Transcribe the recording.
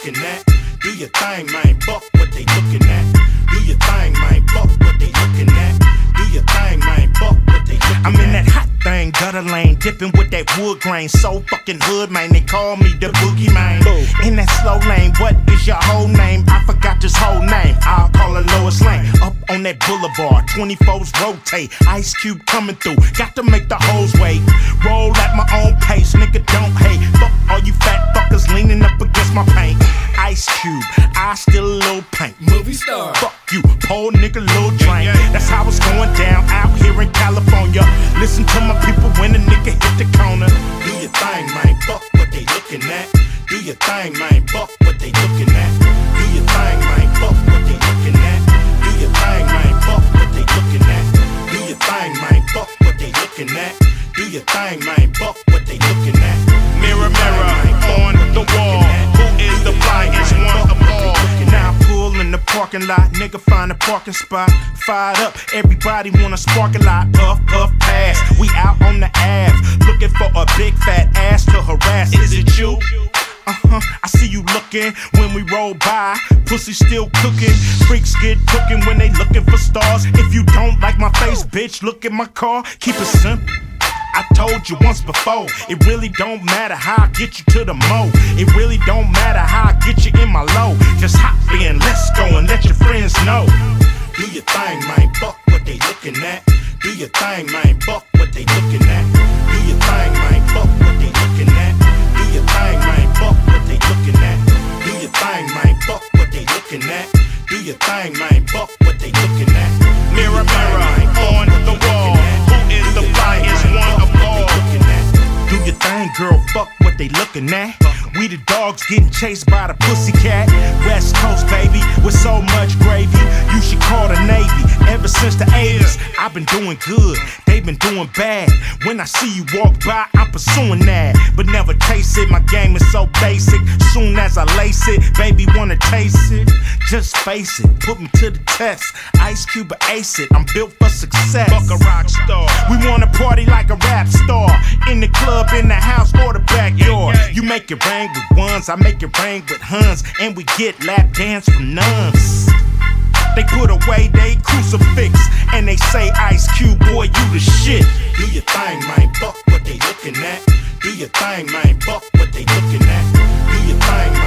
looking at. Do your thing, man, fuck what they looking at. Do your thing, man, fuck what they looking at. Do your thing, man, fuck what they looking at. I'm in that hot thing, gutter lane, dipping with that wood grain. So fucking hood, man, they call me the boogie man. In that slow lane, what is your whole name? I forgot his whole name. I'll call her Lois Lane. Up on that boulevard, 24s rotate. Ice Cube coming through, got to make the hoes wait. Roll at my own pace, nigga, don't hate. Fuck all you fat fuckers leaning up against my paint. Ice Cube, I still a little paint. Movie star. Fuck you, poor nigga, little drink. That's how it's going down out here in California. Listen to my people when a nigga hit the corner. Do your thing, man, fuck what they looking at. Do your thing, man, fuck what they looking at. Do your thing, man, fuck what they looking at. Do your thing, man, fuck what they looking at. Do your thing, man, fuck what they looking at. Do your thing, man, fuck what they looking at. Mirror, mirror on the wall, who is the flyest one of all? Now I pull in the parking lot, nigga find a parking spot. Fired up, everybody wanna spark a lot. Puff, puff, pass, we out on the Ave, looking for a big fat ass to harass. Is it you? I see you looking when we roll by. Pussy still cooking. Freaks get cooking when they looking for stars. If you don't like my face, bitch, look at my car. Keep it simple. I told you once before, it really don't matter how I get you to the mo. It really don't matter how I get you in my low. Just hop in, let's go and let your friends know. Do your thing, man, fuck what they looking at. Do your thing, man, fuck what they looking at. Do your thing, man, fuck what they looking at. Do your thing, man, fuck what they looking at. Do your thing, man, fuck what they looking at. Do your thing, man, fuck what they looking at. Mirror, mirror on the wall, who is the flyest one of all? Do your thing, girl, fuck what they looking at. We the dogs getting chased by the pussycat. West Coast, baby, with so much gravy. You should call the Navy. Ever since the 80s, I've been doing good, they've been doing bad. When I see you walk by, I'm pursuing that. But never chase it, my game is so basic. Soon as I lace it, baby wanna taste it. Just face it, put me to the test. Ice Cube or ace it, I'm built for success. Fuck a rock star. We wanna party like a rap star. In the club, in the house, or the backyard. You make it rain with ones, I make it rain with huns. And we get lap dance from nuns. They put away they crucifix and they say, Ice Cube, boy, you the shit. Do your thing, man, fuck what they looking at. Do your thing, man, fuck what they looking at. Do your thing, man.